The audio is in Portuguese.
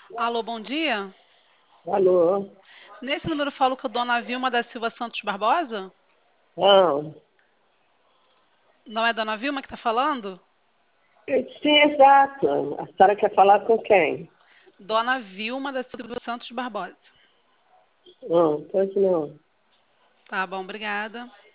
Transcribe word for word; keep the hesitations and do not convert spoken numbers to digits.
Alô, bom dia. Alô? Nesse número eu falo com a dona Vilma da Silva Santos Barbosa? Ah, Não é dona Vilma que está falando? sim, exato. A senhora quer falar com quem? Dona Vilma da Silva Santos Barbosa. Não, pois não. Tá bom, obrigada.